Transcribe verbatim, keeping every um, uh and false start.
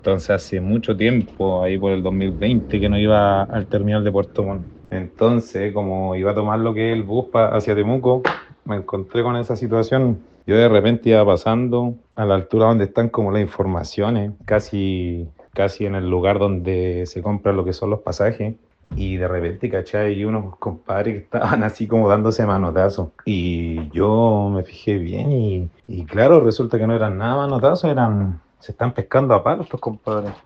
Entonces hace mucho tiempo, ahí por el dos mil veinte, que no iba al terminal de Puerto Montt. Entonces, como iba a tomar lo que es el bus pa- hacia Temuco, me encontré con esa situación. Yo de repente iba pasando a la altura donde están como las informaciones, casi, casi en el lugar donde se compran lo que son los pasajes. Y de repente, ¿cachai? Y unos compadres que estaban así como dándose manotazos. Y yo me fijé bien y, y claro, resulta que no eran nada manotazos, eran... Se están pescando a palos estos compadres.